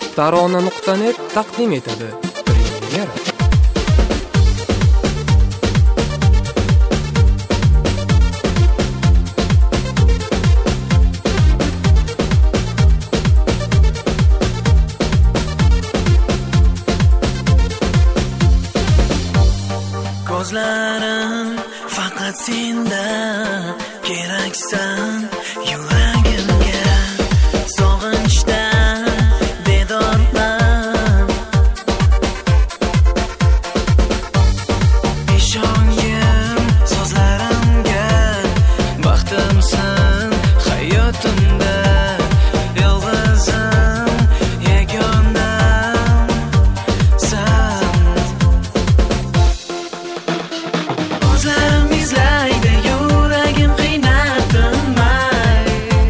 Tarona.net taqdim etadi. Premyera. Ko'zlarim faqat senda keraksan yuragimga, sog'inchdan bedorman. Ishongim so'zlarimga, baxtimsan hayotimda, yolg'izim yagonam san. Ko'zlarim izlaydi, yuragim qiynab tinmay.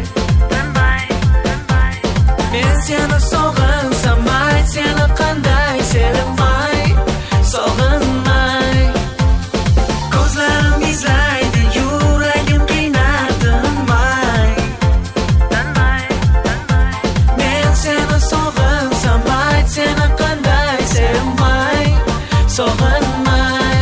Men seni sog'insam, ayt seni qanday sevmay, sog'inmay. Ko'zlarim izlaydi, yuragim qiynab tinmay. Men seni sog'insam, ayt seni qanday sevmay, sog'inmay.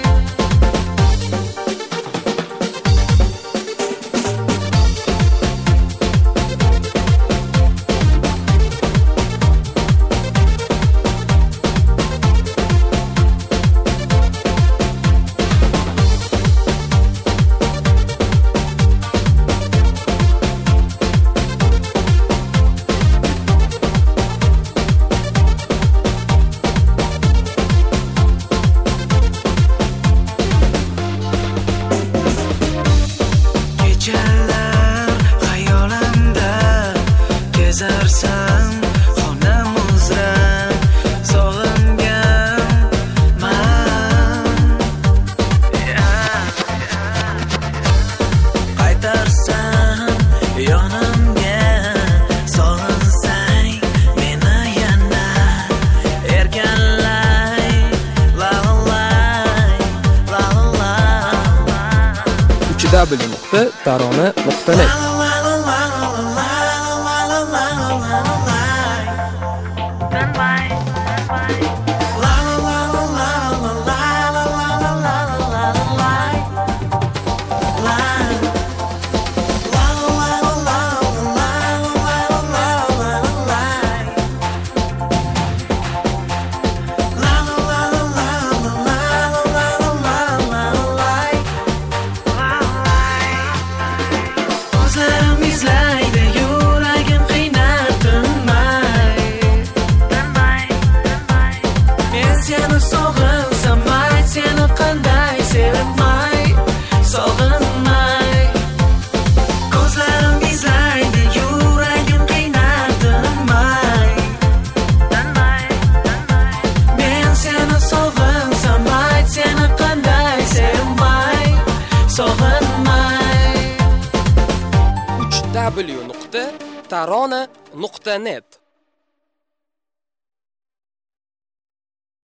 Kechalar xayolimda kezarsan, xonam uzra sog'inganman. Qaytarsan yonimga, sog'insang meni yana erkanlay, lalay, lalay. www.tarona.net Ko'zlarim izlaydi, yuragim qiynab tinmay. Men seni sog'insam, ayt seni qanday sevmay, sog'inmay. Ko'zlarim izlaydi, yuragim qiynab tinmay. Men seni sog'insam, ayt seni qanday sevmay, sog'inmay. www.tarona.net